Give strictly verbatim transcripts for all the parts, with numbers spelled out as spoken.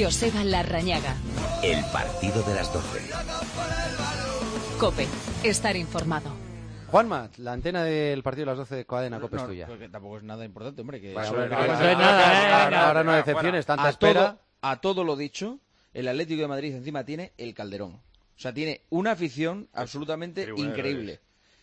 Joseba Larrañaga. El partido de las doce. COPE. Estar informado. Juanma, la antena del partido de las doce de Cadena COPE no, es tuya. Porque tampoco es nada importante, hombre. Que bueno, eso, bueno, ahora, ahora, ahora, ahora, ahora, ahora no decepciones, tanta a espera. Todo, a todo lo dicho, el Atlético de Madrid encima tiene el Calderón. O sea, tiene una afición absolutamente Tribunero, increíble.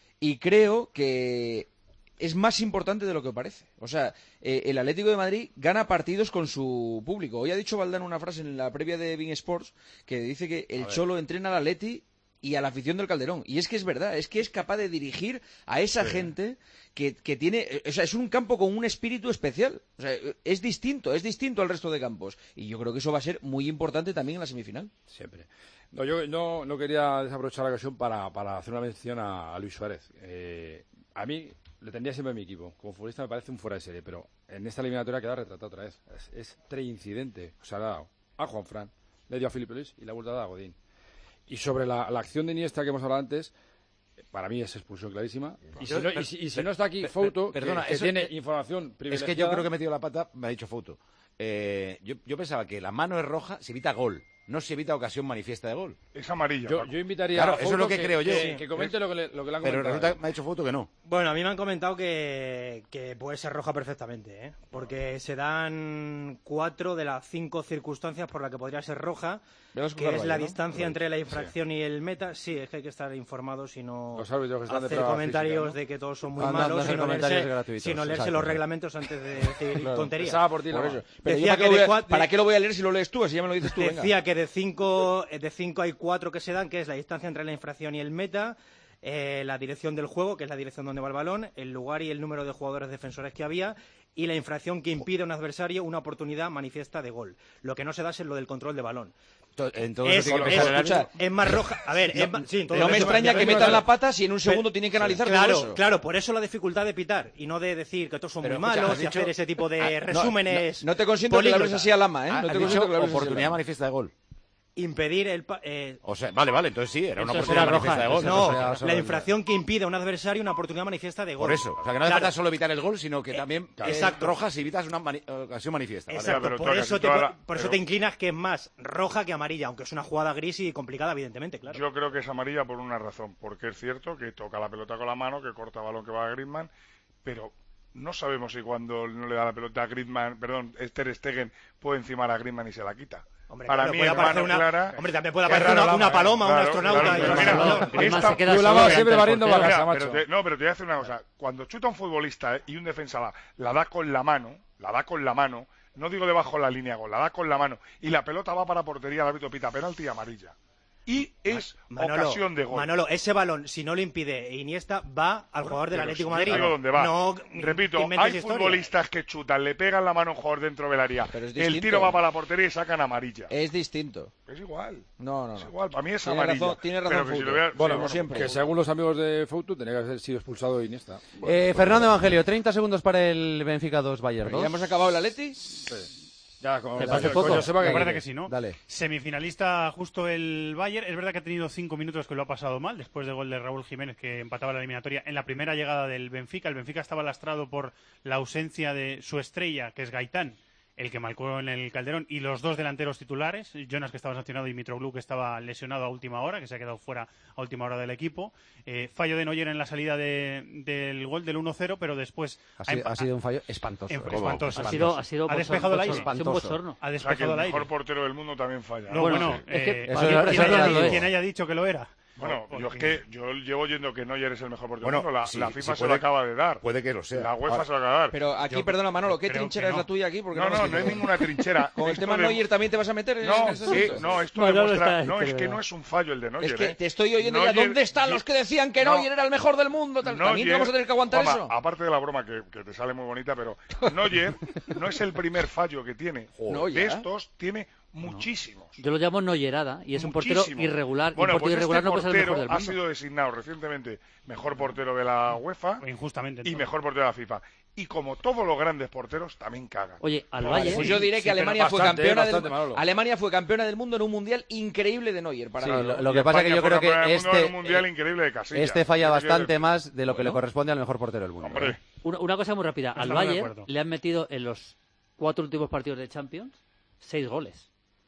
Y creo que es más importante de lo que parece. O sea, eh, el Atlético de Madrid gana partidos con su público. Hoy ha dicho Valdano una frase en la previa de Bein Sports que dice que el Cholo entrena al Atleti y a la afición del Calderón. Y es que es verdad, es que es capaz de dirigir a esa sí. gente que, que tiene... O sea, es un campo con un espíritu especial. O sea, es distinto, es distinto al resto de campos. Y yo creo que eso va a ser muy importante también en la semifinal. Siempre. No, yo no, no quería desaprovechar la ocasión para, para hacer una mención a, a Luis Suárez. Eh, a mí le tendría siempre en mi equipo. Como futbolista me parece un fuera de serie, pero en esta eliminatoria queda retratado otra vez. Es, es treincidente. O sea, le ha dado a Juanfran, le dio a Filipe Luis y la vuelta a dar a Godín. Y sobre la, la acción de Iniesta que hemos hablado antes, para mí es expulsión clarísima. Y si no, y si, y si no está aquí per, Fouto, per, perdona, que, que eso, tiene información privilegiada... Es que yo creo que he metido la pata, me ha dicho Fouto. Eh, yo, yo pensaba que la mano es roja, se evita gol. No se evita ocasión manifiesta de gol. Es amarilla. Yo, yo invitaría claro, a Fouto eso es lo que, que creo yo. Que, que comente lo que, le, lo que le han Pero comentado. resulta que me ha dicho Fouto que no. Bueno, a mí me han comentado que, que puede ser roja perfectamente, ¿eh? Porque se dan cuatro de las cinco circunstancias por las que podría ser roja, que es la Valle, distancia ¿no? entre la infracción sí. y el meta. Sí, es que hay que estar informados y no los árbitros que están hacer comentarios física, ¿no? de que todos son muy ah, malos, no, no sino leerse, sino leerse exacto, los reglamentos antes de decir claro, tonterías. Por ti, por eso. Pero decía que que de a, ¿Para qué lo voy a leer si lo lees tú? Así ya me lo dices tú. Decía venga. que de cinco, de cinco hay cuatro que se dan, que es la distancia entre la infracción y el meta, eh, la dirección del juego, que es la dirección donde va el balón, el lugar y el número de jugadores defensores que había, y la infracción que impide a un adversario una oportunidad manifiesta de gol. Lo que no se da es lo del control de balón. Entonces, es, que es, escucha, es más roja. A ver, no, es más, sí, no me extraña que metan la pata si en un segundo pero, tienen que analizar claro, todo eso. Claro, por eso la dificultad de pitar y no de decir que todos son pero, muy escucha, malos y dicho, hacer ese tipo de ah, resúmenes. No, no, no te consiento que la hables así a Lama, ¿eh? No te dicho que la oportunidad manifiesta de gol. Impedir el... Eh, o sea, vale, vale, entonces sí, era una eso oportunidad será manifiesta roja, de gol. No, no la infracción que impide a un adversario una oportunidad manifiesta de gol. Por eso, o sea, que no hace claro. falta solo evitar el gol, sino que también eh, es roja si evitas una mani ocasión manifiesta. Exacto, ¿vale? por, eso te, la... por eso pero... te inclinas que es más roja que amarilla, aunque es una jugada gris y complicada, evidentemente, claro. Yo creo que es amarilla por una razón, porque es cierto que toca la pelota con la mano, que corta balón que va a Griezmann, pero no sabemos si cuando no le da la pelota a Griezmann, perdón, Ter Stegen puede encimar a Griezmann y se la quita. Hombre, para claro, mí puede es mano una, clara. Hombre, también puede aparecer una, una paloma, claro, un astronauta. Claro, y mira, no, esta, se queda yo la va siempre barriendo barraza, macho. Pero te, no, pero te voy a decir una cosa. Cuando chuta un futbolista eh, y un defensa la, la da con la mano, la da con la mano, no digo debajo de la línea gol, la da con la mano, y la pelota va para portería, el árbitro pita penalti y amarilla. Y es Manolo, ocasión de gol. Manolo, ese balón, si no lo impide Iniesta, va al jugador del Atlético de Madrid. Digo dónde va. No, Repito, hay historia. futbolistas que chutan, le pegan la mano a un jugador dentro del área. El tiro va para la portería y sacan amarilla. Es distinto. Es igual. No, no, no. Es igual. Para mí es tiene amarilla. Razón, tiene razón. Si lo vea, bueno, sí, como siempre. Que según los amigos de Fouto tenía que haber sido expulsado Iniesta. Bueno, eh, pues Fernando bueno. Evangelio, treinta segundos para el Benfica dos, Bayern dos. ¿Ya hemos acabado el Atleti? Sí. Ya, como me parece poco. Yo sepa que me parece que sí, ¿no? Dale. Semifinalista justo el Bayern. Es verdad que ha tenido cinco minutos que lo ha pasado mal, después del gol de Raúl Jiménez que empataba la eliminatoria en la primera llegada del Benfica. El Benfica estaba lastrado por la ausencia de su estrella, que es Gaitán, el que marcó en el Calderón, y los dos delanteros titulares, Jonas, que estaba sancionado, y Mitroglou, que estaba lesionado a última hora, que se ha quedado fuera a última hora del equipo. Eh, fallo de Neuer en la salida de, del gol del uno cero, pero después... Ha sido, ha, ha sido un fallo espantoso. En, espantoso. Ha sido, ha sido ha despejado el aire. Espantoso. Ha despejado o sea, que el el aire. mejor portero del mundo también falla. No, bueno, bueno es que, eh, eso, quien, eso, quien, eso haya, no quien haya dicho que lo era. Bueno, yo es que yo llevo oyendo que Neuer es el mejor portero bueno, del mundo. La, sí, la FIFA sí se puede, lo acaba de dar. Puede que lo sea. La UEFA Ahora, se lo acaba de dar. Pero aquí, yo, perdona, Manolo, ¿qué trinchera no. es la tuya aquí? Porque no, no, no, no hay ninguna trinchera. ¿Con el esto tema de... Neuer también te vas a meter? En no, ese sí, asunto? no, esto Manolo demuestra... está, No, es que creo. no es un fallo el de Neuer. Es que ¿eh? te estoy oyendo Neuer, ya, ¿dónde están los que decían que no, Neuer era el mejor del mundo? Tal, Neuer, también vamos a tener que aguantar Juanma, eso. Aparte de la broma que, que te sale muy bonita, pero Neuer no es el primer fallo que tiene. No, de ya. estos tiene muchísimos. Yo lo llamo noyerada y es un portero Muchísimo. irregular. Bueno, y un portero pues irregular este no puede ser el mejor portero del ha mundo. sido designado recientemente mejor portero de la UEFA Injustamente. y mejor portero de la FIFA. Y como todos los grandes porteros, también cagan. Oye, al No, Bayern... Pues yo diré que sí, Alemania pero fue bastante, campeona bastante, del Manolo. Alemania fue campeona del mundo en un mundial increíble de Neuer. Para Sí, ganar. lo, lo Y que pasa es que España yo fue creo campeona que del mundo en este, un mundial increíble de Casillas. este falla ¿Qué bastante quiere más de lo que Bueno. le corresponde al mejor portero del mundo. Hombre, ¿eh? Una, una cosa muy rápida. Al Estamos de Bayern acuerdo. le han metido en los cuatro últimos partidos de Champions seis goles.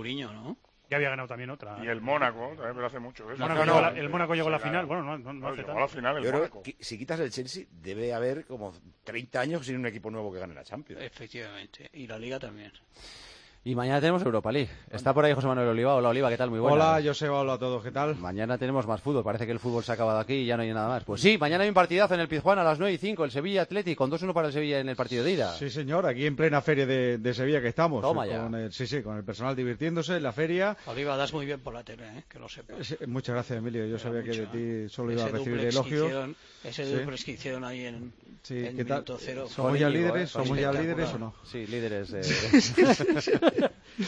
Mourinho, ¿no? Ya había ganado también otra. Y el Mónaco, también, pero hace mucho. ¿eh? Mónaco No, llegó no, a la- el Mónaco llegó a la sí, final. claro. Bueno, no, no, no Claro, hace llegó tanto. a la final el Yo creo Mónaco. que si quitas el Chelsea, debe haber como treinta años sin un equipo nuevo que gane la Champions. Efectivamente. Y la Liga también. Y mañana tenemos Europa League. Está por ahí José Manuel Oliva. Hola, Oliva, ¿qué tal? Muy buenas. Hola, Joseba, hola a todos, ¿qué tal? Mañana tenemos más fútbol. Parece que el fútbol se ha acabado aquí y ya no hay nada más. Pues sí, mañana hay un partidazo en el Pizjuán a las nueve y cinco. El Sevilla Athletic con dos uno para el Sevilla en el partido de ida. Sí, señor, aquí en plena feria de, de Sevilla que estamos. Toma ya. Con el, sí, sí, con el personal divirtiéndose en la feria. Oliva, das muy bien por la tele, ¿eh? Que lo sepas. Sí, muchas gracias, Emilio. Yo sabía mucho, que de ti solo ese iba a recibir duplex elogios. que hicieron, ese Sí. duplex que hicieron ahí en, Sí, en ¿qué tal? minuto cero. ¿Somos ya líderes? ¿Somos ya líderes o no? Sí, líderes. Eh...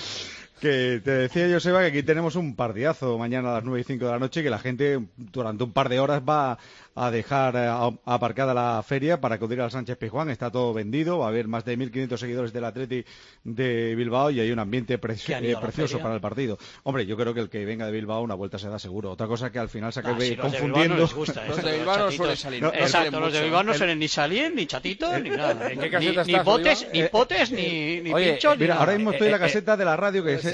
Que te decía Joseba que aquí tenemos un partidazo mañana a las nueve y cinco de la noche, que la gente durante un par de horas va a dejar eh, aparcada la feria para acudir al Sánchez Pizjuán. Está todo vendido, va a haber más de mil quinientos seguidores del Athletic de Bilbao y hay un ambiente preci eh, precioso para el partido. Hombre, yo creo que el que venga de Bilbao una vuelta se da seguro. Otra cosa que al final se acabe Ah, si los confundiendo. De no les gusta, los de Bilbao no suelen salir. No, Exacto, los de Bilbao no el... suelen ni salir, ni chatitos, ni nada. ¿En qué Ni, caseta ni estás, potes, Oliva? ni Eh, potes, ni, ni oye, pinchos, ni Mira, nada. ahora mismo estoy en la Eh, eh, caseta de la radio, que es,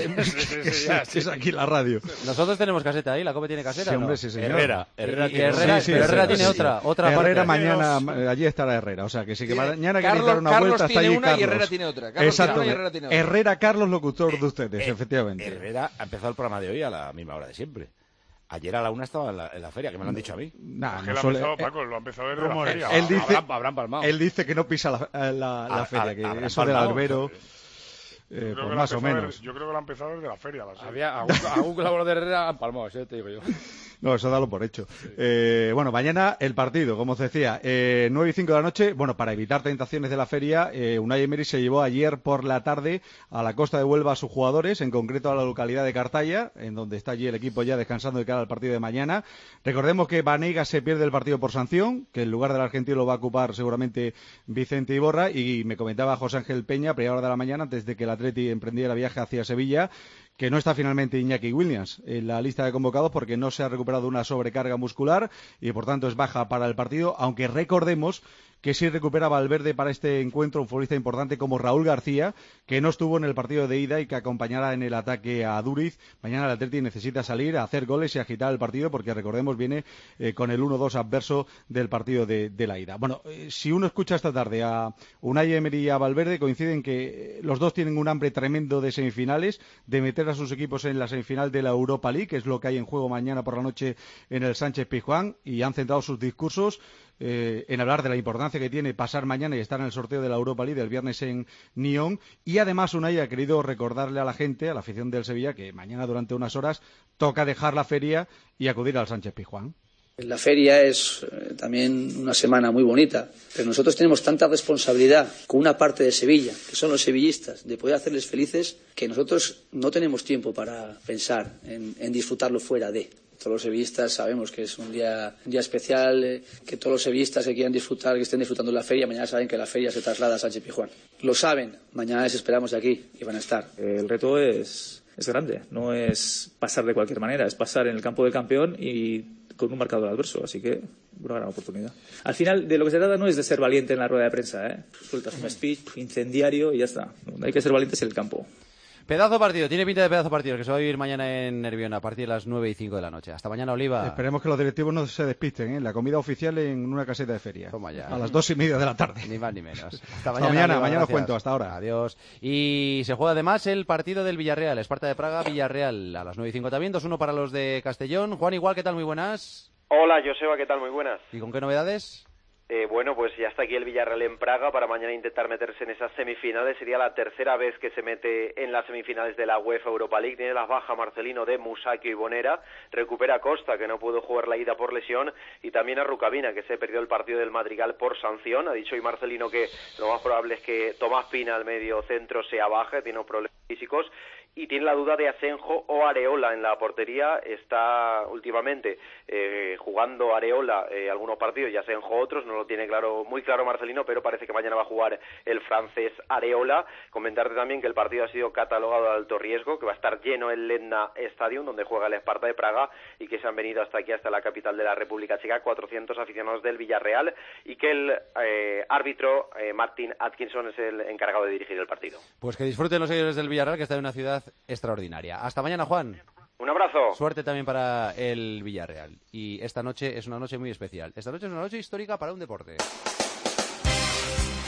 sí, es aquí la radio. Nosotros tenemos caseta ahí, la COPE tiene caseta. Sí, ¿o no? hombre, sí, señor. Herrera, Herrera Y tiene Herrera, Sí, sí, pero Herrera sí, tiene sí. otra, otra Herrera parte. mañana, allí estará Herrera, o sea que sí que Tiene- mañana que Carlos- dar una Carlos vuelta está tiene allí una y Carlos. Herrera tiene otra. Carlos Exacto. tiene una y Herrera tiene otra. Herrera Carlos, locutor de ustedes, Eh, efectivamente. Herrera ha empezado el programa de hoy a la misma hora de siempre. Ayer a la una estaba en la, en la feria, que me lo han dicho a mí. Nah, Que no lo ha suele- empezado, eh, Paco, lo ha empezado desde la rumores. feria. Él dice- Habrán, habrán palmado. Él dice que no pisa la, la, la A- feria, a- que habrán eso del palmado. albero, Yo eh, creo pues que lo ha más o empezado menos. desde- yo creo que lo ha empezado desde la feria. La serie. Había algún, algún colaborador de Herrera han palmado, eso te digo yo. No, eso dalo por hecho. Eh, bueno, mañana el partido, como os decía, eh, nueve y cinco de la noche. Bueno, para evitar tentaciones de la feria, eh, Unai Emery se llevó ayer por la tarde a la costa de Huelva a sus jugadores, en concreto a la localidad de Cartaya, en donde está allí el equipo ya descansando de cara al partido de mañana. Recordemos que Banega se pierde el partido por sanción, que el lugar del argentino lo va a ocupar seguramente Vicente Iborra, y me comentaba José Ángel Peña, a primera hora de la mañana, antes de que el Atleti emprendiera viaje hacia Sevilla, que no está finalmente Iñaki Williams en la lista de convocados porque no se ha recuperado una sobrecarga muscular y por tanto es baja para el partido, aunque recordemos que sí recupera Valverde para este encuentro un futbolista importante como Raúl García, que no estuvo en el partido de ida y que acompañará en el ataque a Duriz. Mañana el Atleti necesita salir a hacer goles y agitar el partido porque, recordemos, viene eh, con el uno dos adverso del partido de, de la ida. Bueno, eh, si uno escucha esta tarde a Unai Emery y a Valverde, coinciden que eh, los dos tienen un hambre tremendo de semifinales, de meter a sus equipos en la semifinal de la Europa League, que es lo que hay en juego mañana por la noche en el Sánchez Pizjuán, y han centrado sus discursos Eh, en hablar de la importancia que tiene pasar mañana y estar en el sorteo de la Europa League el viernes en Nyon, y además Unai ha querido recordarle a la gente, a la afición del Sevilla, que mañana durante unas horas toca dejar la feria y acudir al Sánchez Pizjuán. La feria es eh, también una semana muy bonita, pero nosotros tenemos tanta responsabilidad con una parte de Sevilla, que son los sevillistas, de poder hacerles felices, que nosotros no tenemos tiempo para pensar en, en disfrutarlo fuera de. Todos los sevillistas sabemos que es un día, un día especial, eh, que todos los sevillistas que quieran disfrutar, que estén disfrutando de la feria, mañana saben que la feria se traslada a Sánchez Pizjuán. Lo saben, mañana les esperamos aquí y van a estar. El reto es, es grande, no es pasar de cualquier manera, es pasar en el campo del campeón y con un marcador adverso, así que una gran oportunidad. Al final, de lo que se trata no es de ser valiente en la rueda de prensa, ¿eh? Sueltas un speech incendiario y ya está. Donde hay que ser valientes en el campo. Pedazo partido, tiene pinta de pedazo partido que se va a vivir mañana en Nervión a partir de las nueve y cinco de la noche. Hasta mañana, Oliva. Esperemos que los directivos no se despisten, ¿eh? La comida oficial en una caseta de feria. Toma ya. A las dos y media de la tarde. Ni más ni menos. Hasta Hasta mañana, mañana, Oliva, mañana os gracias. cuento, hasta ahora. Adiós. Y se juega además el partido del Villarreal, Esparta de Praga, Villarreal, a las nueve y cinco también, dos uno para los de Castellón. Juan, igual, ¿qué tal? Muy buenas. Hola, Joseba, ¿qué tal? Muy buenas. ¿Y con qué novedades? Eh, bueno, pues ya está aquí el Villarreal en Praga para mañana intentar meterse en esas semifinales. Sería la tercera vez que se mete en las semifinales de la UEFA Europa League. Tiene las bajas Marcelino de Musacchio y Bonera. Recupera a Costa, que no pudo jugar la ida por lesión. Y también a Rukavina, que se perdió el partido del Madrigal por sanción. Ha dicho hoy Marcelino que lo más probable es que Tomás Pina, al medio centro, sea baja. Tiene unos problemas físicos. Y tiene la duda de Asenjo o Areola en la portería. Está últimamente eh, jugando Areola eh, algunos partidos y Asenjo otros. No lo tiene claro, muy claro Marcelino, pero parece que mañana va a jugar el francés Areola. Comentarte también que el partido ha sido catalogado de alto riesgo, que va a estar lleno el Letna Stadium, donde juega el Esparta de Praga, y que se han venido hasta aquí, hasta la capital de la República Checa, cuatrocientos aficionados del Villarreal, y que el eh, árbitro eh, Martin Atkinson es el encargado de dirigir el partido. Pues que disfruten los seguidores del Villarreal, que está en una ciudad extraordinaria. Hasta mañana, Juan. Un abrazo. Suerte también para el Villarreal. Y esta noche es una noche muy especial. Esta noche es una noche histórica para un deporte.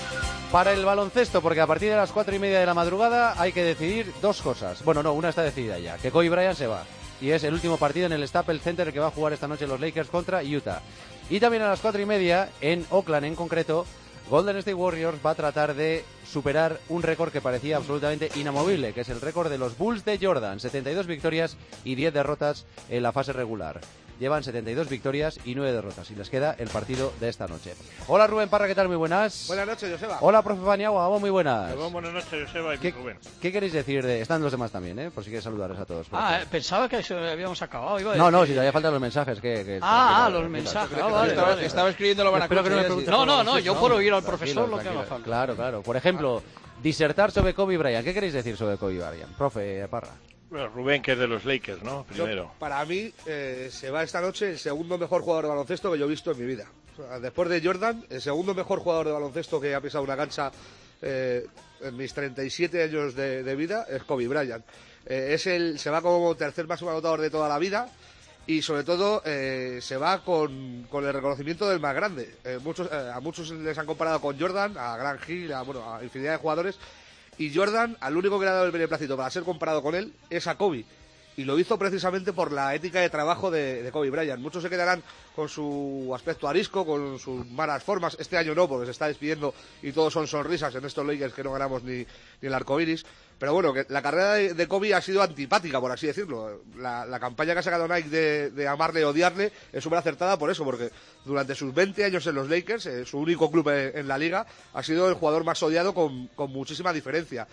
Para el baloncesto, porque a partir de las cuatro y media de la madrugada hay que decidir dos cosas. Bueno, no, una está decidida ya, que Kobe Bryant se va. Y es el último partido en el Staples Center que va a jugar esta noche los Lakers contra Utah. Y también a las cuatro y media, en Oakland en concreto, Golden State Warriors va a tratar de superar un récord que parecía absolutamente inamovible, que es el récord de los Bulls de Jordan. setenta y dos victorias y diez derrotas en la fase regular. Llevan setenta y dos victorias y nueve derrotas y les queda el partido de esta noche. Hola Rubén Parra, ¿qué tal? Muy buenas. Buenas noches, Joseba. Hola, profe Paniagua, vamos, muy buenas. Perdón, buenas noches, Joseba y ¿Qué, Rubén. ¿Qué queréis decir de...? Están los demás también, ¿eh? Por si quieres saludarles a todos. Ah, eh, pensaba que eso habíamos acabado. Iba a No, decir... no, si todavía faltan los mensajes. Que, que Ah, ah, que, los que, mensajes. que, Ah, vale, estaba, vale. estaba escribiendo lo van a Espero que no me preguntes. No, no, no, yo puedo oír al profesor lo que haga falta. Claro, claro. Por ejemplo, disertar sobre Kobe Bryant. ¿Qué queréis decir sobre Kobe Bryant? Profe Parra. Bueno, Rubén, que es de los Lakers, ¿no? Primero. Yo, para mí, eh, se va esta noche el segundo mejor jugador de baloncesto que yo he visto en mi vida. O sea, después de Jordan, el segundo mejor jugador de baloncesto que ha pisado una cancha eh, en mis treinta y siete años de, de vida es Kobe Bryant. Eh, es el, se va como tercer máximo anotador de toda la vida y, sobre todo, eh, se va con, con el reconocimiento del más grande. Eh, muchos, eh, a muchos les han comparado con Jordan, a Grant Hill, a, bueno, a infinidad de jugadores. Y Jordan, al único que le ha dado el beneplácito para ser comparado con él, es a Kobe. Y lo hizo precisamente por la ética de trabajo de, de Kobe Bryant. Muchos se quedarán con su aspecto arisco, con sus malas formas. Este año no, porque se está despidiendo y todos son sonrisas en estos Lakers que no ganamos ni, ni el arco iris. Pero bueno, que la carrera de, de Kobe ha sido antipática, por así decirlo. La, la campaña que ha sacado Nike de, de amarle y odiarle es súper acertada por eso, porque durante sus veinte años en los Lakers, eh, su único club en, en la liga, ha sido el jugador más odiado con, con muchísima diferencia.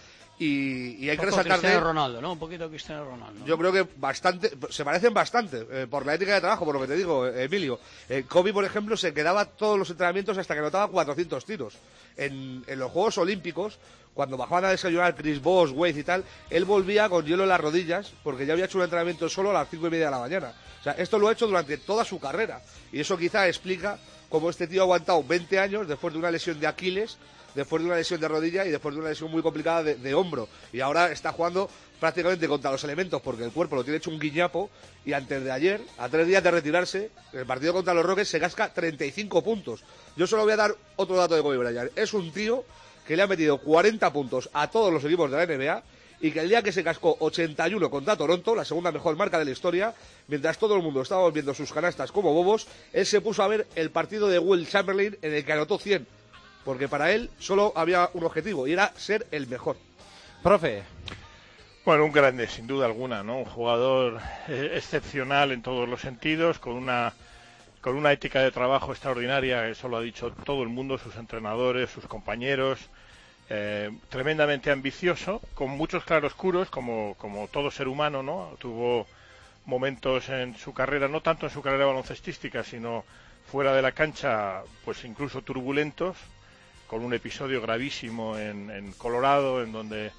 Y, y hay que resaltar Cristiano de... Ronaldo, ¿no? Un poquito Cristiano Ronaldo. Yo creo que bastante, se parecen bastante, eh, por la ética de trabajo, por lo que te digo, eh, Emilio. Eh, Kobe, por ejemplo, se quedaba todos los entrenamientos hasta que anotaba cuatrocientos tiros. En, en los Juegos Olímpicos, cuando bajaban a desayunar Chris Bosh, Wade y tal, él volvía con hielo en las rodillas, porque ya había hecho un entrenamiento solo a las cinco y media de la mañana. O sea, esto lo ha hecho durante toda su carrera. Y eso quizá explica cómo este tío ha aguantado veinte años después de una lesión de Aquiles, después de una lesión de rodilla y después de una lesión muy complicada de, de hombro. Y ahora está jugando prácticamente contra los elementos porque el cuerpo lo tiene hecho un guiñapo. Y antes de ayer, a tres días de retirarse, el partido contra los Rockets se casca treinta y cinco puntos. Yo solo voy a dar otro dato de Kobe Bryant. Es un tío que le ha metido cuarenta puntos a todos los equipos de la N B A y que el día que se cascó ochenta y uno contra Toronto, la segunda mejor marca de la historia, mientras todo el mundo estaba viendo sus canastas como bobos, él se puso a ver el partido de Will Chamberlain en el que anotó cien. Porque para él solo había un objetivo y era ser el mejor. Profe. Bueno, un grande, sin duda alguna, ¿no? Un jugador eh, excepcional en todos los sentidos, con una con una ética de trabajo extraordinaria, eso lo ha dicho todo el mundo, sus entrenadores, sus compañeros, eh, tremendamente ambicioso, con muchos claroscuros, como, como todo ser humano, ¿no? Tuvo momentos en su carrera, no tanto en su carrera baloncestística, sino fuera de la cancha, pues incluso turbulentos, con un episodio gravísimo en, en Colorado, en donde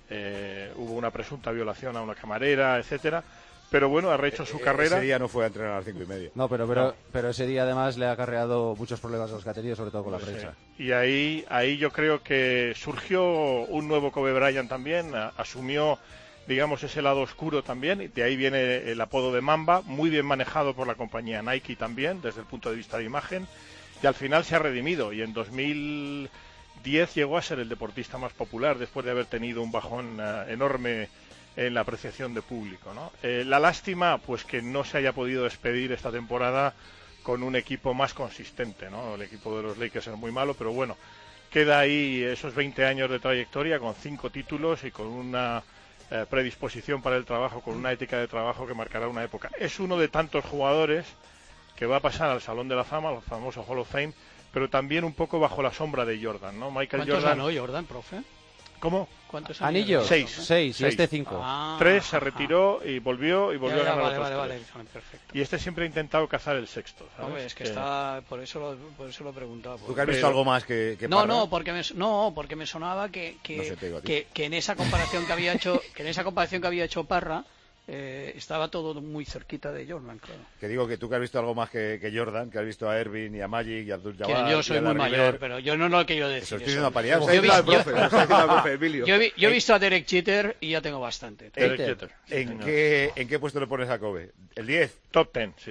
eh, hubo una presunta violación a una camarera, etcétera. Pero bueno, ha rehecho su eh, carrera. Ese día no fue a entrenar a las cinco y media. No, pero, pero, No. pero ese día además le ha acarreado muchos problemas a los que ha tenido, sobre todo con la Pues prensa. sí. Y ahí, ahí yo creo que surgió un nuevo Kobe Bryant también, a, asumió, digamos, ese lado oscuro también, y de ahí viene el apodo de Mamba, muy bien manejado por la compañía Nike también, desde el punto de vista de imagen, y al final se ha redimido, y en dos mil diez llegó a ser el deportista más popular, después de haber tenido un bajón uh, enorme en la apreciación de público, ¿no? Eh, la lástima, pues que no se haya podido despedir esta temporada con un equipo más consistente, ¿no? El equipo de los Lakers es muy malo, pero bueno, queda ahí esos veinte años de trayectoria con cinco títulos y con una eh, predisposición para el trabajo, con una ética de trabajo que marcará una época. Es uno de tantos jugadores que va a pasar al Salón de la Fama, al famoso Hall of Fame, pero también un poco bajo la sombra de Jordan, ¿no? Michael ¿Cuántos Jordan. ganó Jordan, profe? ¿Cómo? ¿Cuántos anillos? Seis. Seis, y este cinco. Ah, Tres, se retiró y volvió y volvió ya, ya, a ganar vale, otros vale, tres. vale, perfecto. Y este siempre ha intentado cazar el sexto, ¿sabes? Hombre, es que está, por eso lo, por eso lo preguntaba. ¿Tú que has visto algo más que, que No, Parra? no, porque me, no, porque me sonaba que que, No sé, te digo a ti. que que en esa comparación que había hecho, que en esa comparación que había hecho Parra, eh, estaba todo muy cerquita de Jordan, claro. Que digo que tú que has visto algo más que, que Jordan, que has visto a Irving y a Magic y a Abdul-Jabbar. Que yo soy y a muy Larry mayor, Bird. pero yo no lo quiero decir. Eso estoy eso. diciendo a Paniagua. Yo he vi- Está yo- diciendo al profe, lo está diciendo al profe Emilio. Yo he vi- yo he ¿En- visto a Derek Jeter y ya tengo bastante. ¿En, ¿en qué, ¿En qué puesto le pones a Kobe? ¿El diez? Top ten, sí.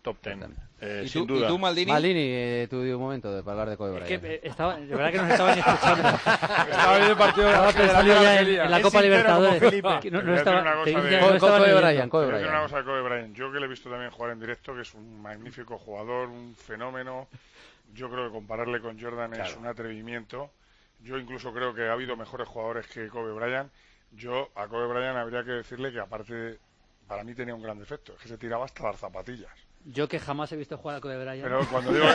top ten, eh, ¿Y sin tú- duda. y tú, Maldini? Maldini, eh, tu un momento de, para hablar de Kobe Es Bryant. que eh, estaba, de verdad que nos estaban escuchando. Estaba viendo el partido de Estaba la- de la pensando ya en, Argelia. en la Es Copa sincero Libertadores. como Felipe. Que no, Te no voy a decir estaba, una cosa te- de- ya no Kobe estaba Bryant, leyendo. Kobe Te voy a decir Bryant. una cosa de Kobe Bryant. Yo que le he visto también jugar en directo, que es un magnífico jugador, un fenómeno. Yo creo que compararle con Jordan es un atrevimiento. Yo incluso creo que ha habido mejores jugadores que Kobe Bryant. Yo a Kobe Bryant habría que decirle que aparte, para mí tenía un gran defecto, es que se tiraba hasta las zapatillas. Yo que jamás he visto jugar a Kobe Bryant. Pero cuando digo,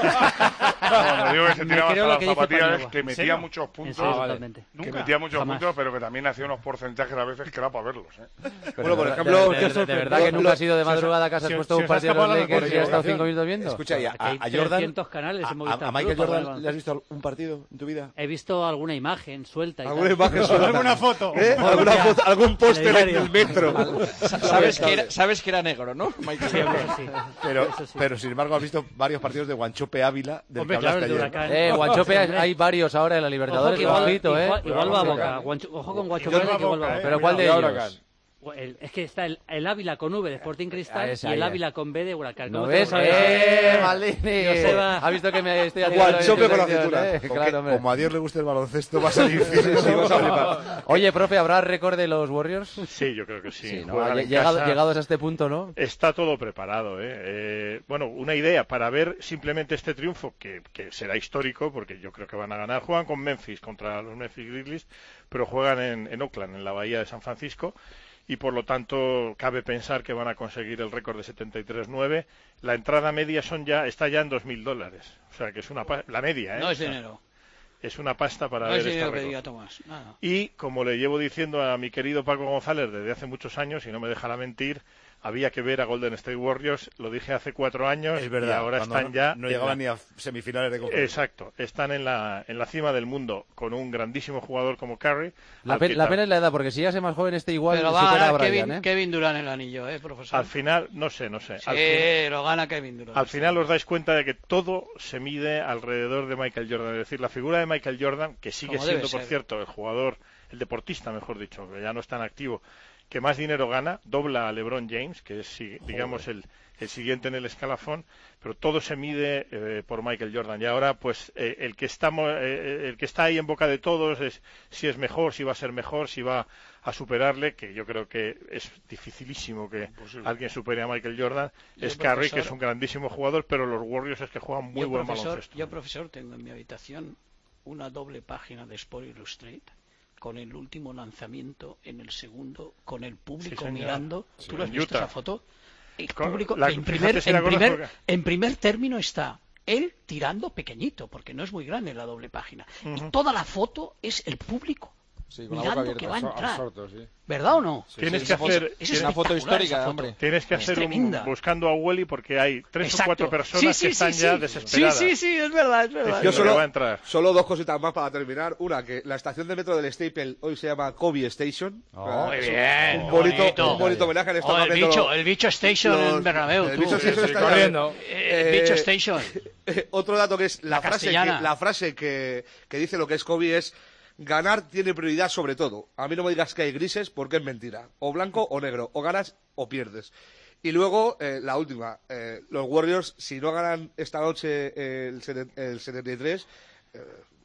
cuando digo que se Me tiraba creo hasta lo las que dice zapatillas Paniagua. es que ¿En metía serio? muchos En puntos, serio, totalmente. que Nunca. metía muchos Jamás. puntos, pero que también hacía unos porcentajes a veces que era para verlos. ¿eh? Bueno, por ejemplo, de, de- de verdad que nunca has ido de madrugada a casa, has puesto un partido de los Lakers y has estado cinco minutos viendo. Escucha, y a, Aquí hay a Jordan, trescientos canales en a, Movistar a Michael Plus para Jordan, ver ¿le has visto un partido en tu vida? He visto alguna imagen suelta y Alguna tal. imagen suelta. ¿Alguna foto? ¿Eh? ¿Alguna foto- algún póster en el metro. Sabes que, era, sabes que era negro, ¿no? Michael Sí, Jordan. eso sí. Pero, Eso sí. pero sin embargo has visto varios partidos de Guanchope Ávila del Hombre, que claro, hablaste el de ayer. Huracán. Eh, Guanchope, Hombre. hay varios ahora en la Ojo Libertadores, que igual, ojito, eh. igual, igual va a Cuidado, boca. Boca. Guancho- Ojo con Guacho Yo- Verde, que igual va a boca. Pero ¿cuál de ellos? El- es que está el, el Ávila con V de Sporting Cristal Ah, ese y el ahí, Ávila con B de Huracán. ¿No ¿Cómo ves? te lo sabes? ¡Eh, Maldini! Joseba. Ha visto que me estoy haciendo Guanchope con la selección, cintura. eh, Porque claro, hombre. como a Dios le gusta el baloncesto va a salir fino, sí, vas a flipar. Oye, profe, ¿habrá récord de los Warriors? Sí, yo creo que sí. Sí, ¿no? Juegan en Llegado- casa. llegados a este punto, ¿no? Está todo preparado. ¿eh? Eh, bueno, una idea para ver simplemente este triunfo, que, que será histórico, porque yo creo que van a ganar. Juegan con Memphis contra los Memphis Grizzlies, pero juegan en, en Oakland, en la bahía de San Francisco, y por lo tanto cabe pensar que van a conseguir el récord de setenta y tres nueve. La entrada media son ya está ya en dos mil dólares. O sea, que es una pa- la media. ¿eh? No es O sea, dinero. Es una pasta para No ver es este dinero que récord. diga Tomás. Nada. Y como le llevo diciendo a mi querido Paco González desde hace muchos años, y no me dejará mentir, había que ver a Golden State Warriors, lo dije hace cuatro años, Es verdad, y ahora cuando están no- ya... no en llegaban la- ni a semifinales de conferencia. Exacto, están en la, en la cima del mundo con un grandísimo jugador como Curry. La, al pe- que la tal- pena es la edad, porque si ya es más joven, este igual Pero va a supera a ganar Brian, Kevin, ¿eh? Kevin Durant el anillo, ¿eh, profesor? Al final, no sé, no sé. Sí, al final- lo gana Kevin Durant. Al final os dais cuenta de que todo se mide alrededor de Michael Jordan. Es decir, la figura de Michael Jordan, que sigue Como debe siendo, por ser. cierto, el jugador, el deportista, mejor dicho, que ya no es tan activo, que más dinero gana, dobla a LeBron James, que es, si- digamos, el, el siguiente en el escalafón, pero todo se mide eh, por Michael Jordan. Y ahora, pues, eh, el que estamos, eh, el que está ahí en boca de todos es si es mejor, si va a ser mejor, si va a superarle, que yo creo que es dificilísimo que Imposible. alguien supere a Michael Jordan. Yo, Es Curry, profesor- que es un grandísimo jugador, pero los Warriors es que juegan muy yo, buen profesor, baloncesto. yo, profesor, tengo en mi habitación una doble página de Sport Illustrated con el último lanzamiento en el segundo, con el público Sí, señor. mirando. Sí. ¿Tú lo has En visto Utah. esa foto? El Con- público, la- en, fíjate primer, si la en, conozco, primer, que- en primer término está él tirando pequeñito, porque no es muy grande la doble página. Ujú. Y toda la foto es el público Sí, con la boca mirando abierta. que va a Absor- entrar. absorto, sí. ¿Verdad o no? Tienes Sí, que esa hacer foto- es tienes espectacular foto histórica, esa foto. hombre. Tienes que Es hacer un, tremenda. buscando a Wally porque hay tres Exacto. o cuatro personas Sí, sí, que están sí, ya sí. desesperadas. Sí, sí, sí, es verdad, es verdad. Diciendo Yo que solo, va a entrar. solo dos cositas más para terminar. Una, que la estación de metro del Staple hoy se llama Kobe Station. Oh, Muy Es bien, un bonito, bonito. un bonito homenaje. Han estado Oh, el cambiando bicho, los- el bicho Station los- en Bernabéu, el tú. bicho Sí, Station sí, está corriendo. Eh, el Eh, bicho Station. Otro dato que es la, La frase, que, castellana. la frase que, que dice lo que es Kobe es: ganar tiene prioridad sobre todo. A mí no me digas que hay grises porque es mentira. O blanco o negro. O ganas o pierdes. Y luego, eh, la última. eh, los Warriors, si no ganan esta noche eh, el, seten- el setenta y tres, eh,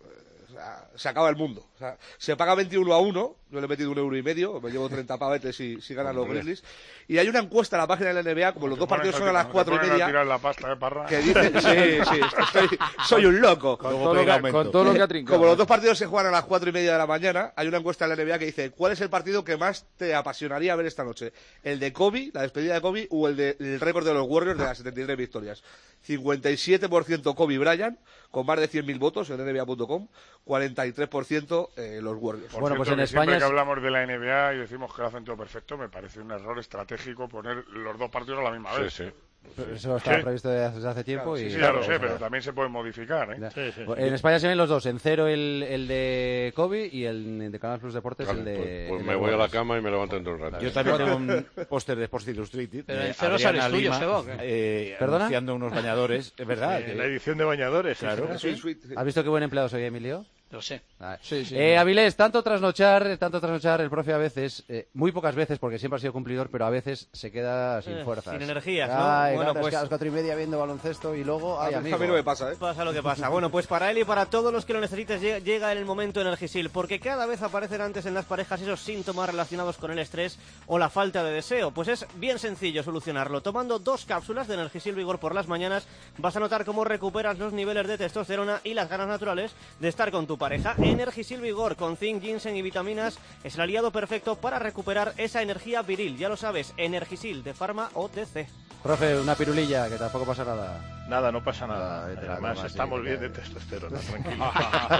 o sea, se acaba el mundo. O sea, se paga veintiuno a uno. Yo le he metido un euro y medio. Me llevo treinta pavetes si, si ganan los Hombre. Grizzlies. Y hay una encuesta en la página de la N B A, como los Te dos ponen partidos a son a las ti- cuatro y te ponen a media, tirar la pasta de Parra. que dice, sí, sí, soy, soy un loco. Con Luego todo, lo pega que, aumento. con todo lo que ha trincado. Como los dos partidos se juegan a las cuatro y media de la mañana, hay una encuesta en la N B A que dice: ¿cuál es el partido que más te apasionaría ver esta noche? ¿El de Kobe, la despedida de Kobe, o el del el récord de los Warriors de las setenta y tres victorias? cincuenta y siete por ciento Kobe Bryant, con más de cien mil votos en N B A punto com, cuarenta y tres por ciento eh, los Warriors. Por Bueno, cierto, pues en que España siempre es- que hablamos de la N B A y decimos que lo hacen todo perfecto, me parece un error estratégico poner los dos partidos a la misma Sí, vez. sí. Pero eso estaba Sí. previsto desde hace, desde hace tiempo. Sí, y, sí, ya lo claro, sé, o sea, pero también se pueden modificar, ¿eh? ya. Sí, sí, sí. En España se ven los dos, en cero el, el de Kobe y el de Canal Plus Deportes Vale, el de... pues, pues el me de voy a la Warriors. cama y me levanto dentro de un rato. Yo también tengo un póster de Sports Illustrated. Pero de en cero Adriana sales tuyo, Lima, Seba, ¿o qué? eh, ¿Perdona? anunciando unos bañadores. Es verdad. En que- la edición de bañadores. sí, Claro. sí. Sí, sí. ¿Has visto qué buen empleado soy, Emilio? Lo sé. Sí, sí. Eh, Avilés, tanto trasnochar, tanto trasnochar, el profe a veces, eh, muy pocas veces, porque siempre ha sido cumplidor, pero a veces se queda sin Eh, fuerzas. sin energías, ¿no? Ay, Bueno, claro, es pues- que a las cuatro y media viendo baloncesto y luego... Ay, A mí amigo. no me pasa, ¿eh? Pasa lo que pasa. Bueno, pues para él y para todos los que lo necesites llega, llega el momento Energisil, porque cada vez aparecen antes en las parejas esos síntomas relacionados con el estrés o la falta de deseo. Pues es bien sencillo solucionarlo. Tomando dos cápsulas de Energisil Vigor por las mañanas vas a notar cómo recuperas los niveles de testosterona y las ganas naturales de estar con tu pareja. Energisil Vigor con zinc, ginseng y vitaminas es el aliado perfecto para recuperar esa energía viril. Ya lo sabes, Energisil de Pharma O T C. Profe, una pirulilla, que tampoco pasa nada. Nada, no pasa nada. Ah, Además, broma, estamos sí, bien claro. de testosterona, tranquilo.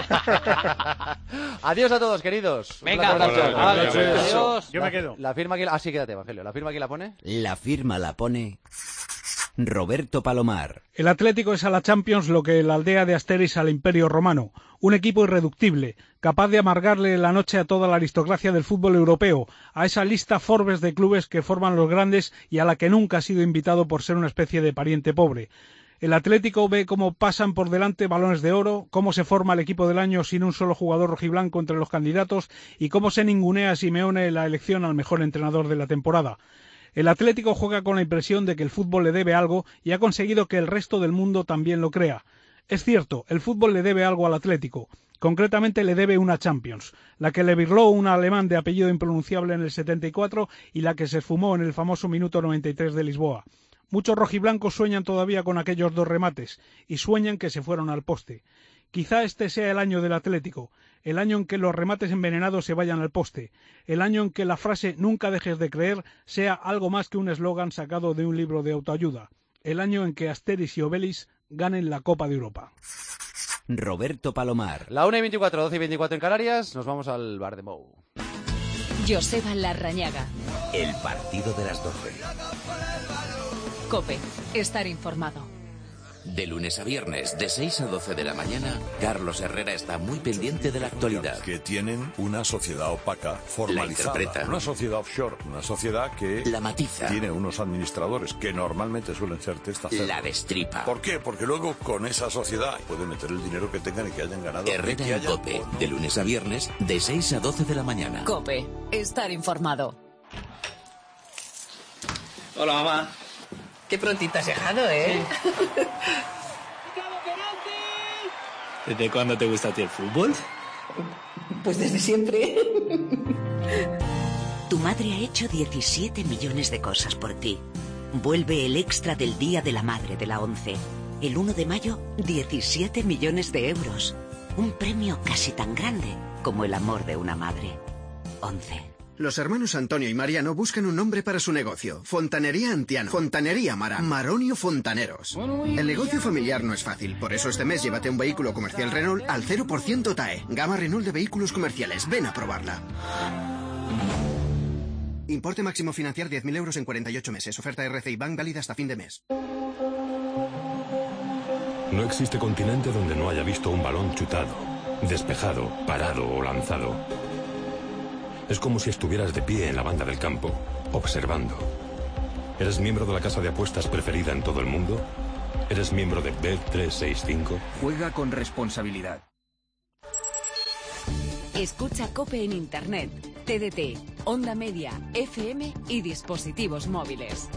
Adiós a todos, queridos. Un Venga, placer. buenas noches. Adiós. Adiós. Yo me quedo. La firma aquí... Ah, sí, quédate, Evangelio. La firma aquí la pone... La firma la pone Roberto Palomar. El Atlético es a la Champions lo que la aldea de Asteris al Imperio Romano. Un equipo irreductible, capaz de amargarle la noche a toda la aristocracia del fútbol europeo, a esa lista Forbes de clubes que forman los grandes y a la que nunca ha sido invitado por ser una especie de pariente pobre. El Atlético ve cómo pasan por delante balones de oro, cómo se forma el equipo del año sin un solo jugador rojiblanco entre los candidatos y cómo se ningunea a Simeone la elección al mejor entrenador de la temporada. El Atlético juega con la impresión de que el fútbol le debe algo y ha conseguido que el resto del mundo también lo crea. Es cierto, el fútbol le debe algo al Atlético. Concretamente le debe una Champions, la que le birló un alemán de apellido impronunciable en el setenta y cuatro y la que se esfumó en el famoso minuto noventa y tres de Lisboa. Muchos rojiblancos sueñan todavía con aquellos dos remates y sueñan que se fueron al poste. Quizá este sea el año del Atlético, el año en que los remates envenenados se vayan al poste, el año en que la frase «nunca dejes de creer» sea algo más que un eslogan sacado de un libro de autoayuda, el año en que Asteris y Obelix ganen la Copa de Europa. Roberto Palomar. La una y veinticuatro, doce y veinticuatro en Canarias, nos vamos al bar de Mou. Joseba Larrañaga. El partido de las doce. COPE. Estar informado. De lunes a viernes, de seis a doce de la mañana, Carlos Herrera está muy pendiente de la actualidad. Que tienen una sociedad opaca formalizada. La interpreta. Una sociedad offshore, una sociedad que La matiza. tiene unos administradores que normalmente suelen ser testaferros. La destripa. ¿Por qué? Porque luego con esa sociedad pueden meter el dinero que tengan y que hayan ganado. Herrera y que en hayan- COPE, de lunes a viernes, de seis a doce de la mañana. COPE. Estar informado. Hola, mamá. Qué prontito has llegado, ¿eh? ¿Desde cuándo te gusta a ti el fútbol? Pues desde siempre. Tu madre ha hecho diecisiete millones de cosas por ti. Vuelve el extra del Día de la Madre de la ONCE. El uno de mayo, diecisiete millones de euros. Un premio casi tan grande como el amor de una madre. ONCE. Los hermanos Antonio y Mariano buscan un nombre para su negocio. Fontanería Antiano. Fontanería Mara. Maronio Fontaneros. El negocio familiar no es fácil, por eso este mes llévate un vehículo comercial Renault al cero por ciento T A E. Gama Renault de vehículos comerciales. Ven a probarla. Importe máximo financiar diez mil euros en cuarenta y ocho meses. Oferta R C I Bank válida hasta fin de mes. No existe continente donde no haya visto un balón chutado, despejado, parado o lanzado. Es como si estuvieras de pie en la banda del campo, observando. ¿Eres miembro de la casa de apuestas preferida en todo el mundo? ¿Eres miembro de Bet trescientos sesenta y cinco? Juega con responsabilidad. Escucha COPE en Internet, T D T, Onda Media, F M y dispositivos móviles.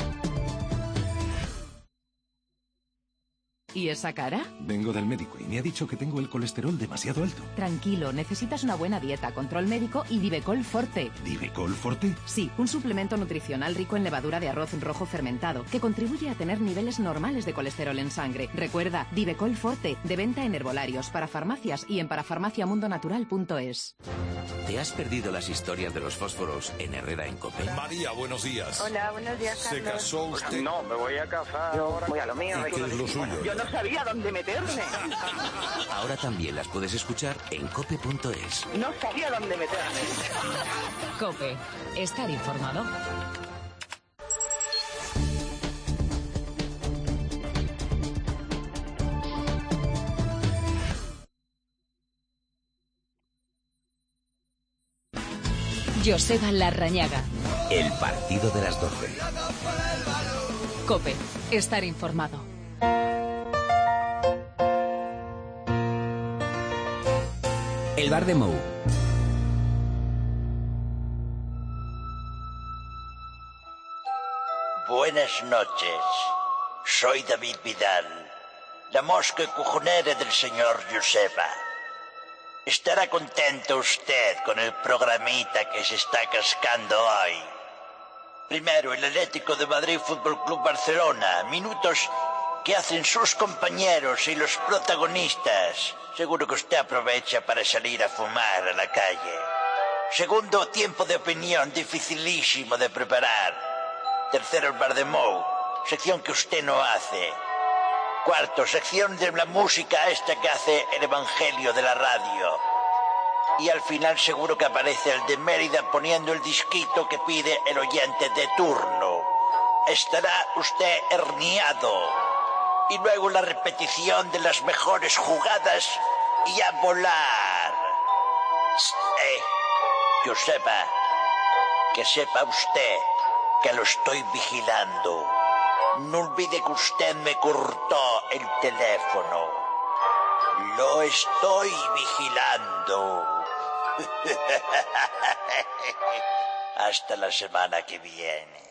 ¿Y esa cara? Vengo del médico y me ha dicho que tengo el colesterol demasiado alto. Tranquilo, necesitas una buena dieta, control médico y Divecol Forte. ¿Divecol Forte? Sí, un suplemento nutricional rico en levadura de arroz rojo fermentado que contribuye a tener niveles normales de colesterol en sangre. Recuerda, Divecol Forte, de venta en herbolarios, para farmacias y en parafarmaciamundonatural punto es. ¿Te has perdido las historias de los fósforos en Herrera en COPE? María, buenos días. Hola, buenos días, ¿Se Carlos. casó usted? No, me voy a casar. Yo voy a lo mío. ¿Y qué es lo suyo? Yo no sabía dónde meterme. Ahora también las puedes escuchar en cope punto es. No sabía dónde meterme. COPE. Estar informado. Joseba Larrañaga. El partido de las doce. COPE. Estar informado. El bar de Mou. Buenas noches. Soy David Vidal, la mosca cojonera del señor Joseba. Estará contento usted con el programita que se está cascando hoy. Primero, el Atlético de Madrid Fútbol Club Barcelona. Minutos que hacen sus compañeros y los protagonistas. Seguro que usted aprovecha para salir a fumar a la calle. Segundo, tiempo de opinión dificilísimo de preparar. Tercero, el bar de Mou, sección que usted no hace. Cuarto, sección de la música esta que hace el evangelio de la radio. Y al final seguro que aparece el de Mérida poniendo el disquito que pide el oyente de turno. Estará usted herniado. Y luego la repetición de las mejores jugadas y a volar. Eh, Joseba, que sepa usted que lo estoy vigilando. No olvide que usted me cortó el teléfono. Lo estoy vigilando. Hasta la semana que viene.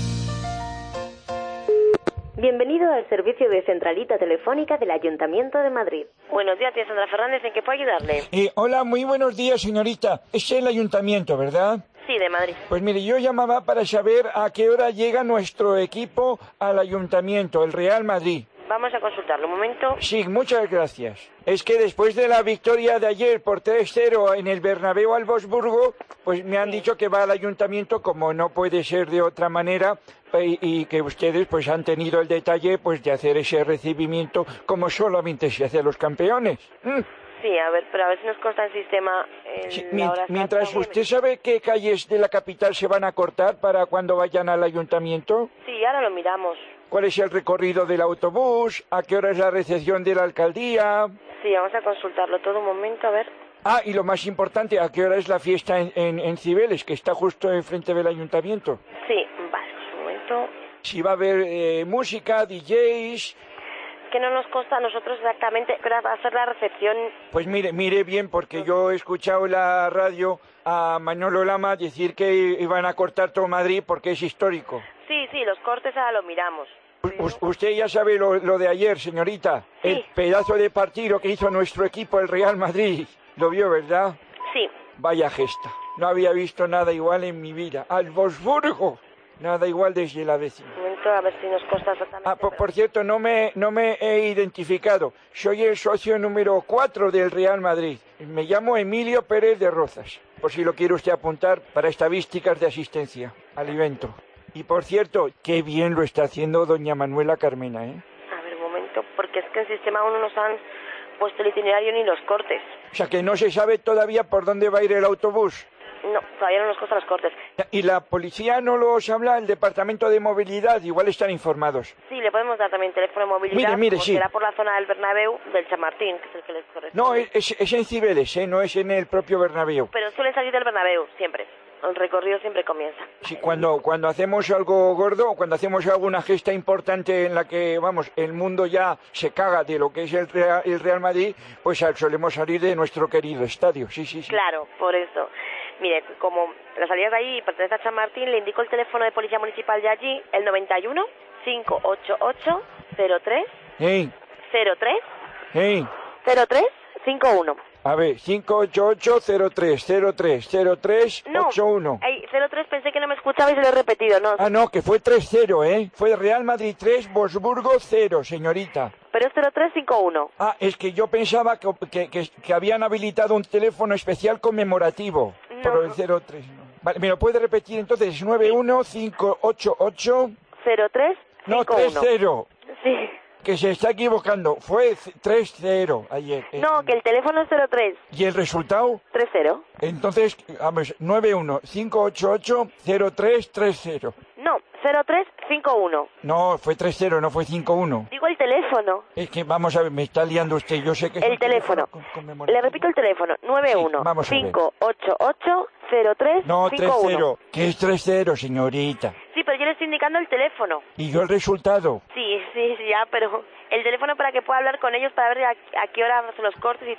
Bienvenido al servicio de centralita telefónica del Ayuntamiento de Madrid. Buenos días, tía Sandra Fernández, ¿en qué puedo ayudarle? Eh, hola, muy buenos días, señorita. Es el Ayuntamiento, ¿verdad? Sí, de Madrid. Pues mire, yo llamaba para saber a qué hora llega nuestro equipo al Ayuntamiento, el Real Madrid. Vamos a consultarlo, un momento. Sí, muchas gracias. Es que después de la victoria de ayer por tres cero en el Bernabéu al Wolfsburgo, pues me han dicho que va al Ayuntamiento como no puede ser de otra manera y, y que ustedes pues han tenido el detalle pues de hacer ese recibimiento como solamente se hace a los campeones. ¿Mm? Sí, a ver, pero a ver si nos consta el sistema. El, sí, mi, mientras, ¿usted sabe qué calles de la capital se van a cortar para cuando vayan al Ayuntamiento? Sí, ahora lo miramos. ¿Cuál es el recorrido del autobús? ¿A qué hora es la recepción de la alcaldía? Sí, vamos a consultarlo todo un momento, a ver. Ah, y lo más importante, ¿a qué hora es la fiesta en, en, en Cibeles, que está justo enfrente del Ayuntamiento? Sí, vale, un momento. Si va a haber eh, música, D Js... Que no nos consta a nosotros exactamente, pero va a ser la recepción. Pues mire, mire bien, porque yo he escuchado en la radio a Manolo Lama decir que iban a cortar todo Madrid porque es histórico. Sí, sí, los cortes ahora lo miramos. U usted ya sabe lo, lo de ayer, señorita. Sí. El pedazo de partido que hizo nuestro equipo, el Real Madrid. ¿Lo vio, verdad? Sí. Vaya gesta. No había visto nada igual en mi vida. ¡Al Wolfsburgo! Nada igual desde la vecina. Un momento, a ver si nos consta exactamente. Ah, por, por cierto, no me, no me he identificado. Soy el socio número cuatro del Real Madrid. Me llamo Emilio Pérez de Rozas, por si lo quiere usted apuntar para estadísticas de asistencia al evento. Y por cierto, qué bien lo está haciendo doña Manuela Carmena, ¿eh? A ver, un momento, porque es que en sistema aún no nos han puesto el itinerario ni los cortes. O sea, que no se sabe todavía por dónde va a ir el autobús. No, todavía no nos consta los cortes. ¿Y la policía no los habla? ¿El departamento de movilidad? Igual están informados. Sí, le podemos dar también teléfono de movilidad. Mire, mire, como sí. será por la zona del Bernabéu, del Chamartín, que es el que les corresponde. No, es, es en Cibeles, ¿eh? No es en el propio Bernabéu. Pero suele salir del Bernabéu, siempre. El recorrido siempre comienza. Sí, cuando, cuando hacemos algo gordo, cuando hacemos alguna gesta importante en la que, vamos, el mundo ya se caga de lo que es el Real, el Real Madrid, pues solemos salir de nuestro querido estadio, sí, sí, sí. Claro, por eso. Mire, como la salida de ahí pertenece a San Martín, le indico el teléfono de Policía Municipal de allí, el noventa y uno, cinco ocho ocho, cero tres, hey. cero tres, hey. cero tres, cinco uno. A ver, cinco ocho ocho, cero tres, cero tres, cero tres, ocho uno. No, cero tres pensé que no me escuchaba y se lo he repetido, ¿no? Ah, no, que fue tres cero, ¿eh? Fue Real Madrid tres, Wolfsburgo cero, señorita. Pero es cero tres cinco uno. Ah, es que yo pensaba que, que, que, que habían habilitado un teléfono especial conmemorativo. No. Por el cero tres, no. Vale, ¿me lo puede repetir entonces? nueve uno cinco ocho ocho... cero tres cinco uno. No, tres cero. Sí. Que se está equivocando. Fue tres cero ayer. No, que el teléfono es cero tres. ¿Y el resultado? tres cero. Entonces, vamos, nueve uno cinco ocho ocho, cero tres tres cero. No, cero tres cinco uno. No, fue tres cero, no fue cinco uno. Digo el teléfono. Es que, vamos a ver, me está liando usted. Yo sé que es el teléfono. teléfono. Le repito el teléfono. nueve uno cinco ocho ocho, cero tres cinco uno. No, tres cero. ¿Qué es tres cero, señorita? Sí, pero yo le estoy indicando el teléfono. ¿Y yo el resultado? Sí, sí, ya, pero el teléfono para que pueda hablar con ellos para ver a, a qué hora hacen los cortes y todo.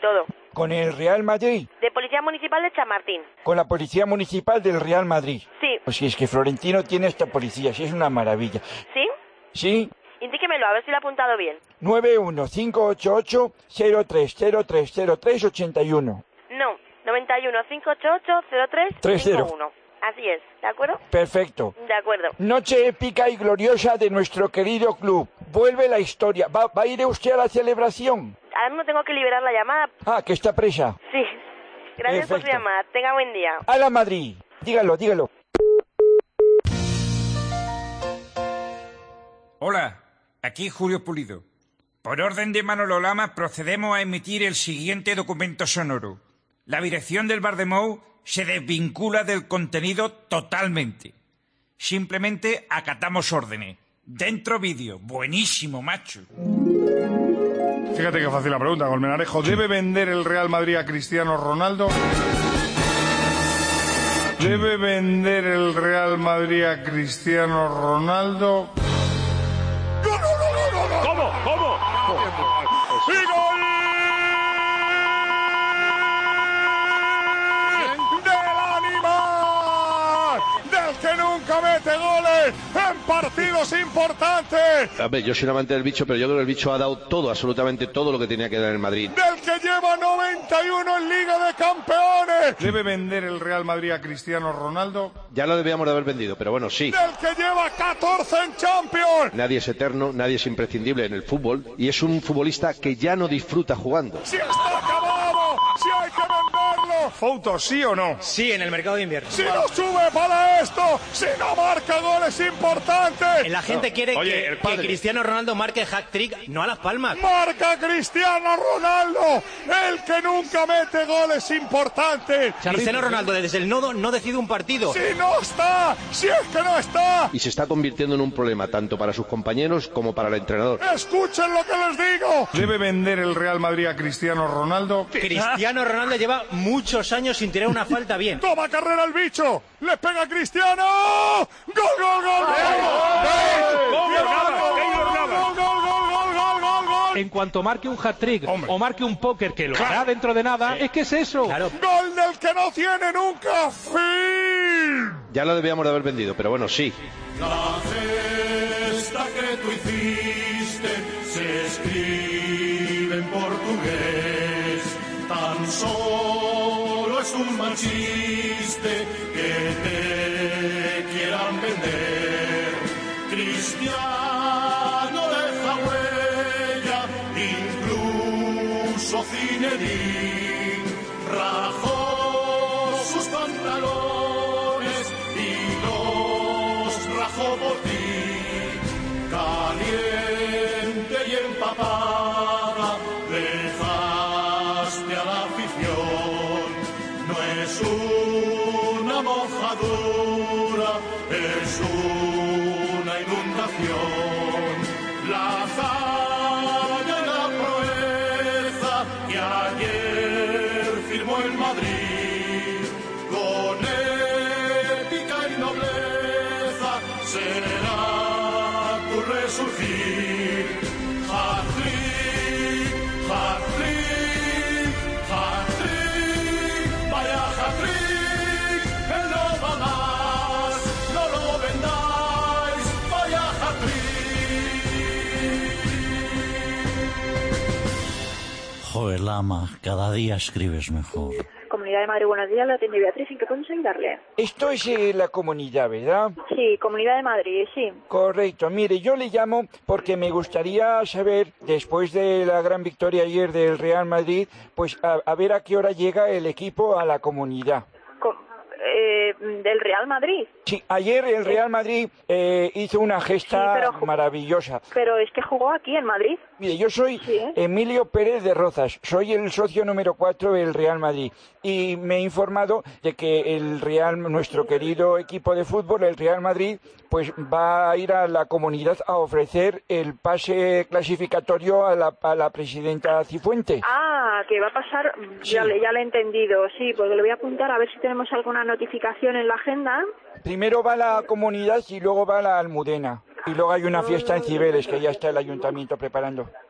¿Con el Real Madrid? De Policía Municipal de Chamartín. Con la Policía Municipal del Real Madrid. Sí. Pues si es que Florentino tiene esta policía, si es una maravilla. ¿Sí? ¿Sí? Indíquemelo, a ver si lo he apuntado bien. nueve uno cinco ocho ocho cero tres cero tres cero tres ocho uno. No, noventa y uno cinco ocho ocho cero tres cinco uno. Así es, ¿de acuerdo? Perfecto. De acuerdo. Noche épica y gloriosa de nuestro querido club. Vuelve la historia. ¿Va, va a ir usted a la celebración? Ahora mismo tengo que liberar la llamada. Ah, que está presa. Sí. Gracias Perfecto. por su llamada. Tenga buen día. A la Madrid. Dígalo, dígalo. Hola, aquí Julio Pulido. Por orden de Manolo Lama procedemos a emitir el siguiente documento sonoro. La dirección del Bar de Mou se desvincula del contenido totalmente. Simplemente acatamos órdenes. Dentro vídeo. Buenísimo, macho. Fíjate qué fácil la pregunta, Colmenarejo. ¿Debe vender el Real Madrid a Cristiano Ronaldo? ¿Debe vender el Real Madrid a Cristiano Ronaldo? ¿Cómo? ¿Cómo? ¡Y gol! ¡Del animal! ¡Del que nunca mete goles en partidos importantes! A ver, yo soy un amante del bicho, pero yo creo que el bicho ha dado todo, absolutamente todo lo que tenía que dar en el Madrid. ¡Del que lleva noventa y uno en Liga de Campeones! ¿Debe vender el Real Madrid a Cristiano Ronaldo? Ya lo debíamos de haber vendido, pero bueno, sí. ¡Del que lleva catorce en Champions! Nadie es eterno, nadie es imprescindible en el fútbol, y es un futbolista que ya no disfruta jugando. ¡Si está acabado! ¡Si hay que venderlo! ¿Fouto, sí o no? Sí, en el mercado de invierno. ¡Si no sube para esto! ¡Si no marca goles importantes! La gente quiere Oye, que, que Cristiano Ronaldo marque hat-trick, no a Las Palmas. ¡Marca Cristiano Ronaldo! ¡El que nunca mete goles importantes! Cristiano Ronaldo desde el nodo no decide un partido. ¡Si no está! ¡Si es que no está! Y se está convirtiendo en un problema tanto para sus compañeros como para el entrenador. ¡Escuchen lo que les digo! ¿Debe vender el Real Madrid a Cristiano Ronaldo? Cristiano Ronaldo lleva muchos años sin tirar una falta bien. ¡Toma carrera el bicho! ¡Le pega a Cristiano! ¡Gol, gol, gol! En cuanto marque un hat-trick o marque un póker, que lo hará dentro de nada, es que es eso. Claro. ¡Gol del que no tiene nunca fin! Ya lo debíamos de haber vendido, pero bueno, sí. La gesta que tú hiciste se escribe en portugués. Tan solo es un mal chiste que te quieran vender. Cristiano deja huella, incluso Zinedine rajó sus pantalones y los rajó por ti. Caliente y empapada dejaste a la afición. No es una mojadura, es una inundación. La hazaña y la proeza que ayer firmó el Madrid, con épica y nobleza será tu resurgir. Hat-trick, hat-trick, hat-trick, vaya hat-trick, él no va más, no lo vendáis, vaya hat-trick. Joder, Lama, cada día escribes mejor. Comunidad de Madrid, buenos días, la atiende Beatriz, ¿en qué podemos ayudarle? Esto es eh, la comunidad, ¿verdad? Sí, Comunidad de Madrid, sí. Correcto. Mire, yo le llamo porque me gustaría saber, después de la gran victoria ayer del Real Madrid, pues a, a ver a qué hora llega el equipo a la comunidad. Com- eh, ¿Del Real Madrid? Sí, ayer el Real Madrid eh, hizo una gesta Sí, pero- maravillosa. Pero es que jugó aquí, en Madrid. Mire, yo soy Sí. Emilio Pérez de Rozas, soy el socio número cuatro del Real Madrid y me he informado de que el Real, nuestro querido equipo de fútbol, el Real Madrid, pues va a ir a la comunidad a ofrecer el pase clasificatorio a la, a la presidenta Cifuentes. Ah, que va a pasar, Sí. ya, le, ya le he entendido, sí, porque le voy a apuntar a ver si tenemos alguna notificación en la agenda. Primero va la comunidad y luego va la Almudena. Y luego hay una fiesta en Cibeles que ya está el ayuntamiento preparando.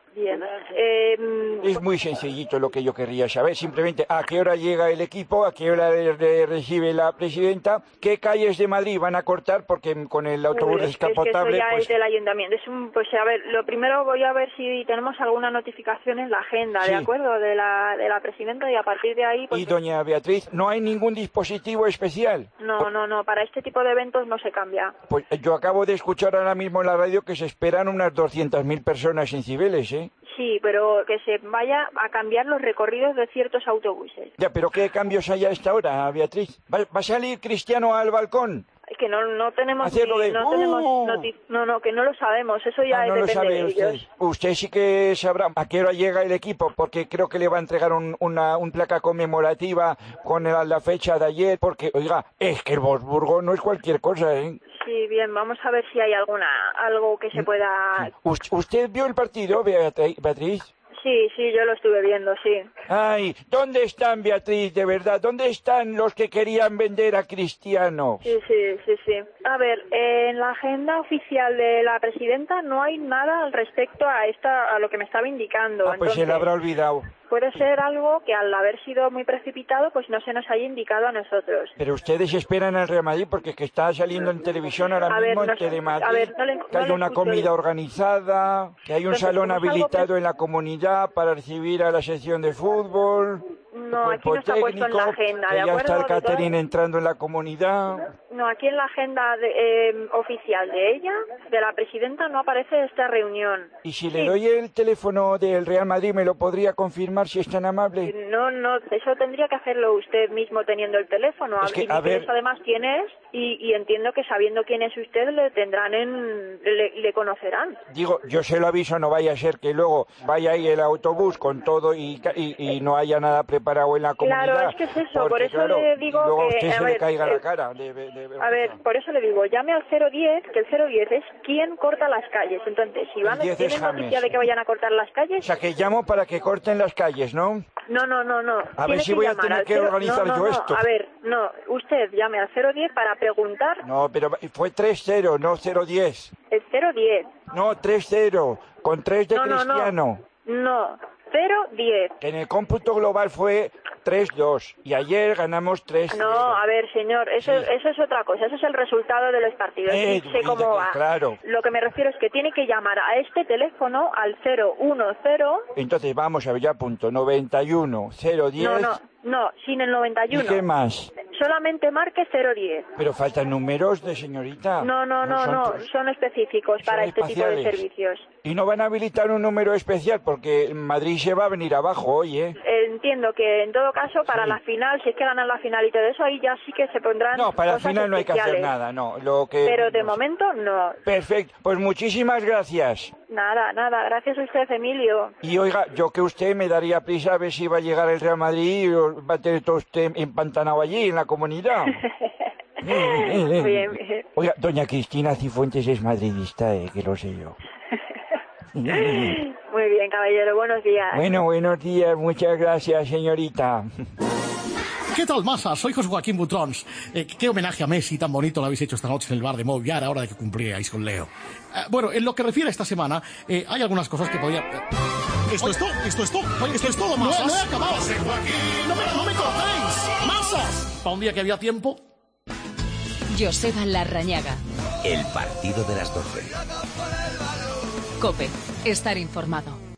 Bien. Eh, Es muy sencillito lo que yo querría saber, simplemente a qué hora llega el equipo, a qué hora le- le recibe la presidenta, qué calles de Madrid van a cortar, porque con el autobús es que descapotable, eso ya pues... es del ayuntamiento. Es un, pues a ver, lo primero voy a ver si tenemos alguna notificación en la agenda, Sí. ¿de acuerdo? De la, de la presidenta y a partir de ahí, pues Y doña Beatriz, ¿no hay ningún dispositivo especial? no, no, no, para este tipo de eventos no se cambia. Pues yo acabo de escuchar ahora mismo en la radio que se esperan unas doscientas mil personas en Cibeles, ¿eh? Sí, pero que se vaya a cambiar los recorridos de ciertos autobuses. Ya, pero ¿qué cambios hay a esta hora, Beatriz? ¿Va, va a salir Cristiano al balcón? Es que no, no tenemos Hacerlo ni- de- no ¡Oh! tenemos noti- no, no, que no lo sabemos, eso ya Ah, no lo depende sabe de usted. ellos. Usted sí que sabrá a qué hora llega el equipo, porque creo que le va a entregar un, una un placa conmemorativa con la, la fecha de ayer, porque, oiga, es que el Wolfsburgo no es cualquier cosa, ¿eh? Sí, bien, vamos a ver si hay alguna algo que se pueda. Us- ¿Usted vio el partido, Beatri- Beatriz? Sí, sí, yo lo estuve viendo, sí. Ay, ¿dónde están, Beatriz, de verdad? ¿Dónde están los que querían vender a Cristiano? Sí, sí, sí, sí. A ver, eh, en la agenda oficial de la presidenta no hay nada al respecto a esta, a lo que me estaba indicando. Ah, pues se Entonces, le habrá olvidado. puede ser algo que al haber sido muy precipitado, pues no se nos haya indicado a nosotros. Pero ustedes esperan al Real Madrid porque es que está saliendo en televisión ahora A ver, mismo no en sé, Telemadrid, a ver, no le- que no hay le una escucho comida bien. organizada, que hay un Entonces, salón como es algo habilitado en la comunidad para recibir a la sección de fútbol. No, el aquí no está puesto en la técnico, agenda, que ¿de ya acuerdo? está el De todas- catering entrando en la comunidad. No, aquí en la agenda de- eh, oficial de ella, de la presidenta, no aparece esta reunión. Y si le doy el teléfono del Real Madrid, ¿me lo podría confirmar si es tan amable? No, no, eso tendría que hacerlo usted mismo teniendo el teléfono. Es que, Y me a ver- interesa además quién es y, y entiendo que sabiendo quién es usted le tendrán en, le, le conocerán. Digo, yo se lo aviso, no vaya a ser que luego vaya ahí el autobús con todo y, ca- y, y no haya nada preparado en la comunidad. Claro, es que es eso, porque, por eso claro, le digo y luego a que, usted a se ver, le caiga eh, la cara. de- de- de- A ver, por eso le digo, llame al cero diez, que el cero diez es quien corta las calles. Entonces, si van, El diez es tienen James. noticia de que vayan a cortar las O calles, sea, que llamo para que corten las calles, ¿no? no, no, no, no. A ver Tiene si que voy a llamar tener al que cero- organizar no, no, yo no, esto. A ver, no, usted llame al cero diez para preguntar No, pero fue tres cero, no cero diez. el cero diez. No, tres cero, con tres de No, no, no. Cristiano. No, cero diez. Que en el cómputo global fue tres dos y ayer ganamos tres cero. No, a ver, señor, eso, eso es otra cosa, eso es el resultado de los partidos. Eh, Sí sé cómo que- va. claro. Lo que me refiero es que tiene que llamar a este teléfono al cero uno cero. Entonces vamos a ver, ya punto, noventa y uno, cero diez. No, no, no, sin el noventa y ¿Y uno. qué más? Solamente marque cero diez. Pero faltan números de señorita. No, no, no, son no, todos- son específicos para este tipo de espaciales. servicios. Y no van a habilitar un número especial porque Madrid se va a venir abajo hoy, ¿eh? Entiendo que en todo caso para la final, si es que ganan la final y todo eso, ahí ya sí que se pondrán No, para el cosas final no hay que hacer especiales. nada, no. Lo que... Pero de momento no. Perfecto, pues muchísimas gracias. Nada, nada, gracias a usted, Emilio. Y oiga, yo que usted me daría prisa a ver si va a llegar el Real Madrid o va a tener todo usted empantanado allí en la comunidad. Bien, bien. Oiga, doña Cristina Cifuentes es madridista, eh, que lo sé yo. Muy bien, caballero, buenos días. Bueno, buenos días, muchas gracias, señorita. ¿Qué tal, masa? Soy José Joaquín Butrons. Eh, ¿Qué homenaje a Messi tan bonito lo habéis hecho esta noche en el bar de Moviar ahora de que cumplíais con Leo? Eh, bueno, en lo que refiere a esta semana, eh, hay algunas cosas que podría... eh, Esto es todo, esto es todo, Oye, esto es todo, no, masas. no he acabado. José Joaquín. No me, no me cortéis, masas. Para un día que había tiempo... Joseba Larrañaga. El partido de las doce. COPE. Estar informado.